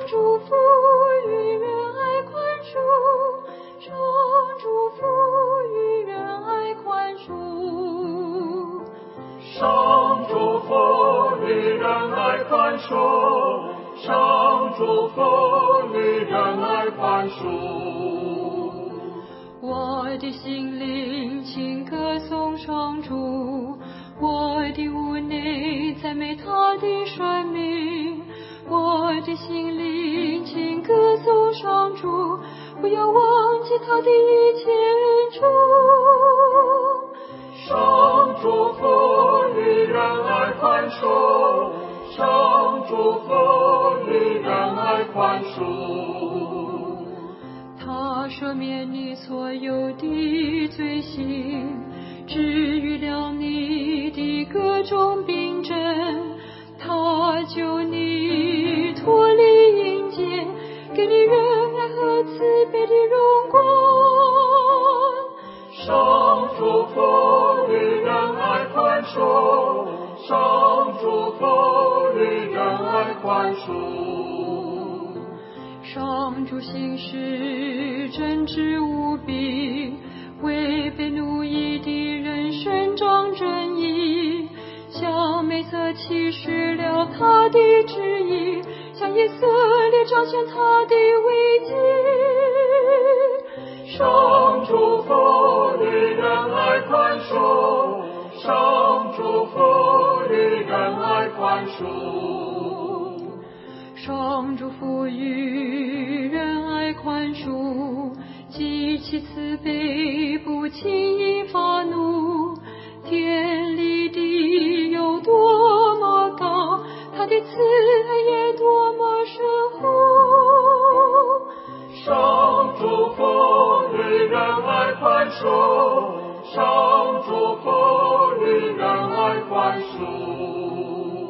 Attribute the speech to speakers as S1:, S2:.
S1: 祝福与仁爱宽恕，上祝福与仁爱宽恕，
S2: 上祝福与仁爱宽恕，上祝福与仁爱宽恕。
S1: 我的心灵请歌颂上主，我的屋内赞美他的生命。我的心灵请歌颂上主，不要忘记他的一切恩宠。
S2: 上祝福与仁爱宽恕，上祝福与仁爱宽恕。
S1: 他赦免你所有的罪行，治愈了你的各种病症，他救你脱离阴间，给你仁爱和慈悲的荣光。
S2: 上祝福与仁爱宽恕，上祝福与仁爱宽恕。
S1: 上主行事正直无比，为被奴役的人伸张正义，向美色启示了他的旨意，向以色列彰显他的伟绩。
S2: 上祝福与仁爱宽恕，上祝福与仁爱宽恕。
S1: 上主赋予仁爱宽恕，极其慈悲，不轻易发怒。天离地有多么高，他的慈爱也多么深厚。
S2: 上祝福与仁爱宽恕，上祝福与仁爱宽恕。